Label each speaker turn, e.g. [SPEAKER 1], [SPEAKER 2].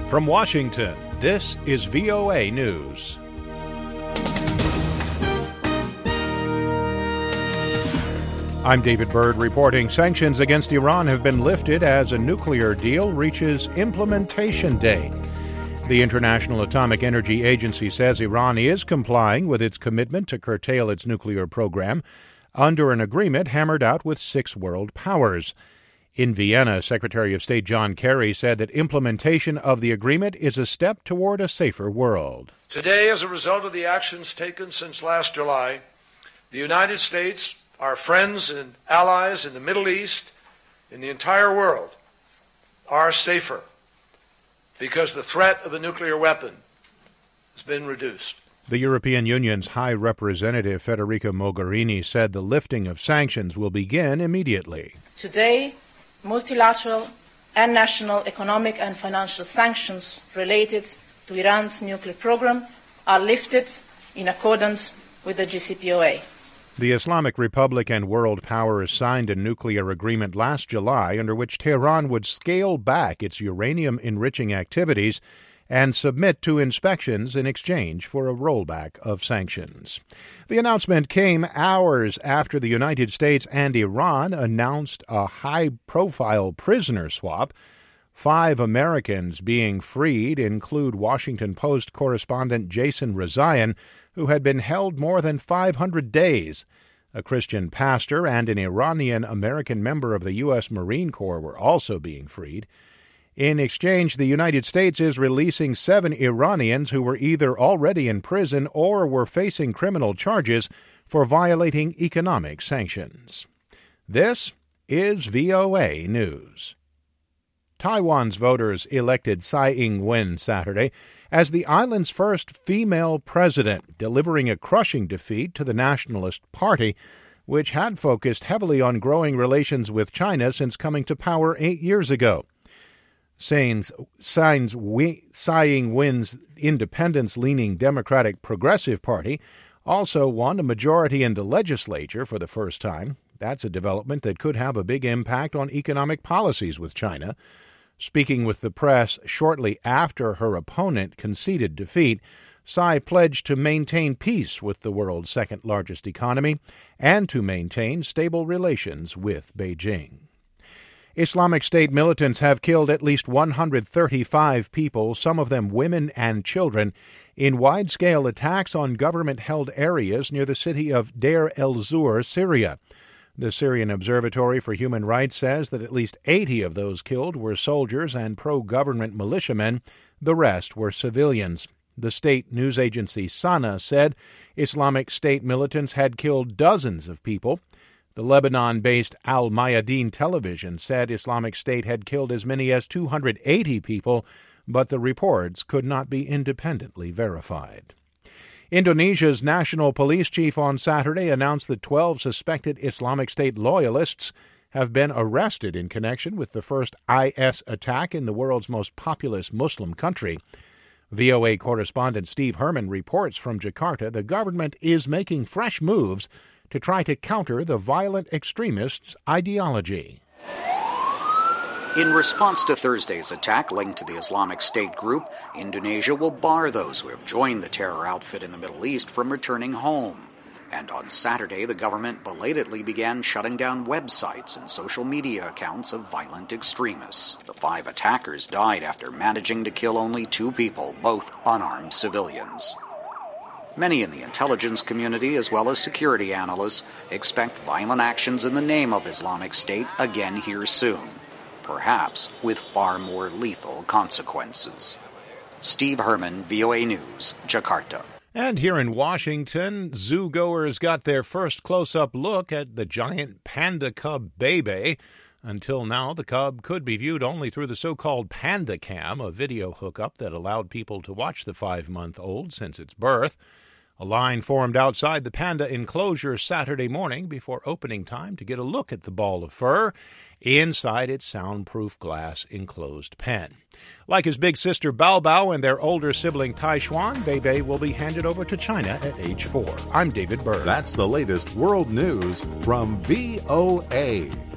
[SPEAKER 1] From Washington, this is VOA News. I'm David Byrd reporting sanctions against Iran have been lifted as a nuclear deal reaches implementation day. The International Atomic Energy Agency says Iran is complying with its commitment to curtail its nuclear program under an agreement hammered out with 6 world powers. In Vienna, Secretary of State John Kerry said that implementation of the agreement is a step toward a safer world.
[SPEAKER 2] Today, as a result of the actions taken since last July, the United States, our friends and allies in the Middle East, in the entire world, are safer because the threat of a nuclear weapon has been reduced.
[SPEAKER 1] The European Union's High Representative Federica Mogherini said the lifting of sanctions will begin immediately.
[SPEAKER 3] Today, multilateral and national economic and financial sanctions related to Iran's nuclear program are lifted in accordance with the JCPOA.
[SPEAKER 1] The Islamic Republic and world powers signed a nuclear agreement last July under which Tehran would scale back its uranium-enriching activities and submit to inspections in exchange for a rollback of sanctions. The announcement came hours after the United States and Iran announced a high-profile prisoner swap. 5 Americans being freed include Washington Post correspondent Jason Rezaian, who had been held more than 500 days. A Christian pastor and an Iranian-American member of the U.S. Marine Corps were also being freed. In exchange, the United States is releasing 7 Iranians who were either already in prison or were facing criminal charges for violating economic sanctions. This is VOA News. Taiwan's voters elected Tsai Ing-wen Saturday as the island's first female president, delivering a crushing defeat to the Nationalist Party, which had focused heavily on growing relations with China since coming to power 8 years ago. Tsai Ing-wen's independence-leaning Democratic Progressive Party also won a majority in the legislature for the first time. That's a development that could have a big impact on economic policies with China. Speaking with the press shortly after her opponent conceded defeat, Tsai pledged to maintain peace with the world's second-largest economy and to maintain stable relations with Beijing. Islamic State militants have killed at least 135 people, some of them women and children, in wide-scale attacks on government-held areas near the city of Deir el-Zur, Syria. The Syrian Observatory for Human Rights says that at least 80 of those killed were soldiers and pro-government militiamen. The rest were civilians. The state news agency Sana said Islamic State militants had killed dozens of people. The Lebanon-based Al Mayadeen television said Islamic State had killed as many as 280 people, but the reports could not be independently verified. Indonesia's national police chief on Saturday announced that 12 suspected Islamic State loyalists have been arrested in connection with the first IS attack in the world's most populous Muslim country. VOA correspondent Steve Herman reports from Jakarta the government is making fresh moves to try to counter the violent extremists' ideology.
[SPEAKER 4] In response to Thursday's attack linked to the Islamic State group, Indonesia will bar those who have joined the terror outfit in the Middle East from returning home. And on Saturday, the government belatedly began shutting down websites and social media accounts of violent extremists. The 5 attackers died after managing to kill only 2 people, both unarmed civilians. Many in the intelligence community, as well as security analysts, expect violent actions in the name of Islamic State again here soon, perhaps with far more lethal consequences. Steve Herman, VOA News, Jakarta.
[SPEAKER 1] And here in Washington, zoo-goers got their first close-up look at the giant panda cub Bebe. Until now, the cub could be viewed only through the so-called Panda Cam, a video hookup that allowed people to watch the 5-month-old since its birth. A line formed outside the panda enclosure Saturday morning before opening time to get a look at the ball of fur inside its soundproof glass enclosed pen. Like his big sister Bao Bao and their older sibling Taishuan, Bebe will be handed over to China at age 4. I'm David Byrd.
[SPEAKER 5] That's the latest world news from VOA.